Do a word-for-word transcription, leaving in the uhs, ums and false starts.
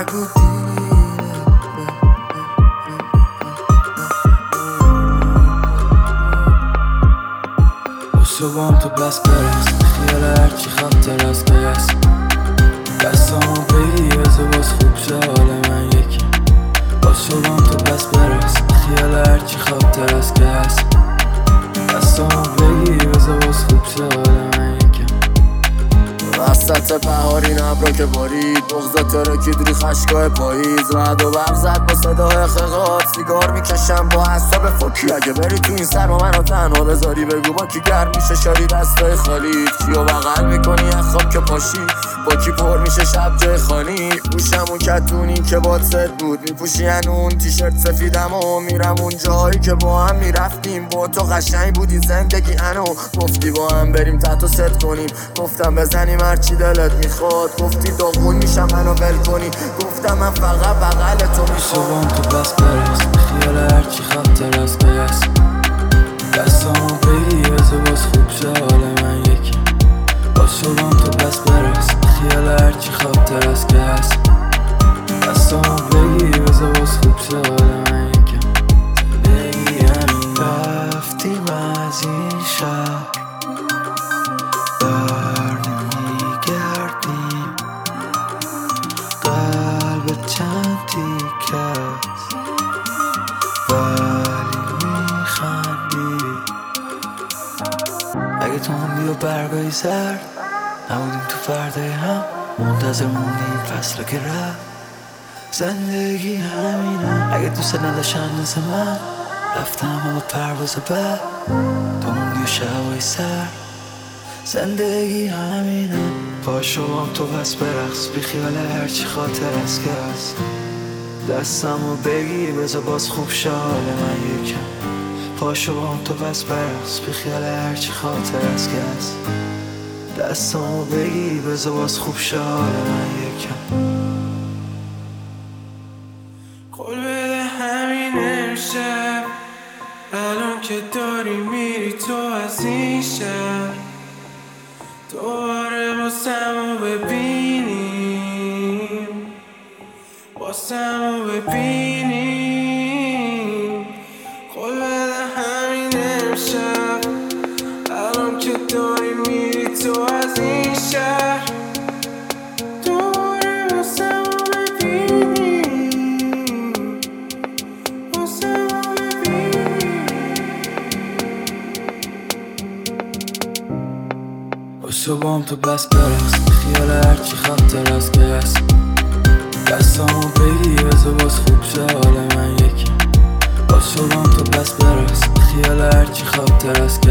نگو دیره با صبحام تو بس برس خیال هرچی خاطر از که هست دستامو بگی بزه باز خوب شه حال من یکی با صبحام تو بس برس خیال هرچی خاطر از که هست دستامو بگی بزه باز خوب شه حال من یکی وسط بهاری نبرا که بارید بغضا ترکید ری خشکای پاییز رد و برق زد با صدای خیقات سیگار میکشم با حساب فوکی اگه بری تو این سر با منو تنها بذاری بگو با کی گرم میشه شاری دستای خالیت کیو بغل میکنی از خواب که پاشی با کی پر میشه شب جای خانی پوشم اون کتونی که باد ست بود میپوشی اون تیشرت سفیدم و میرم اون جایی که با هم میرفتیم با تو قشنگ بودی زندگی انو گفتی با هم بریم تحت و ست کنیم گفتم بزنیم هرچی دلت میخواد گفتی داغون میشم منو ول کنی گفتم من فقط بغل تو میخوام صبحام تو بس برس خیال هرچی خاطر از که هست دستامو بگی بزه باز خوب شه حال من یکی با صبحام تو بس برس خیال هرچی خاطر از که هست دستامو بگی بزه باز خوب شه حال من یکی بگی همین رفتیم از این شهر بر نمیگردیم قلب چند تیکست ولی میخندی اگه تو هم بیا برگای زرد نبودیم تو فردای هم منتظر موندیم فصل که رفت زندگی همینه اگه دوست نداشتن مثل من رفتم با پرواز بعد تو موندی و شبای سر زندگی همینه پاشو هم تو بس برقص بی خیال هرچی خاطر از که هست دستمو بگی بذار باز خوب شه حال من یکم پاشو هم تو بس برقص بی خیال هرچی خاطر از که هست دستمو بگی بذار باز خوب شه حال من یکم قول بده همین امشب الان که داری میری تو از این شهر دوباره واسمو ببینیم واسمو ببینیم قول بده همین امشب الان که داری میری تو از این شهر دوباره واسمو ببینیم واسمو ببینیم با صبحام تو بس برس خیال هرچی خاطر از که هست دستامو بگی بزه باز خوب شه حال من یکی با صبحام تو بس برس خیال هرچی خاطر از